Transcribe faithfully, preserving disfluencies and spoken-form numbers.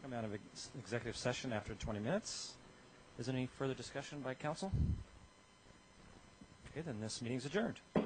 come out of ex executive session after twenty minutes. Is there any further discussion by council? Okay, then this meeting is adjourned.